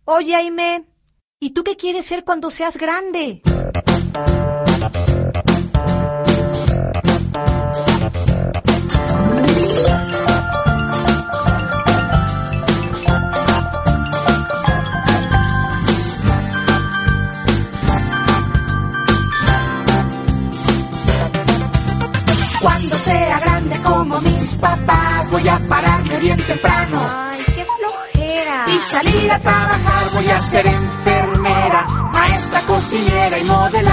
Oye, Aimé, ¿y tú qué quieres ser cuando seas grande? Cuando sea grande como mis papás, voy a pararme bien temprano. Ay, qué flojera. Y salir a trabajar, voy a ser enfermera, maestra, cocinera y modelar.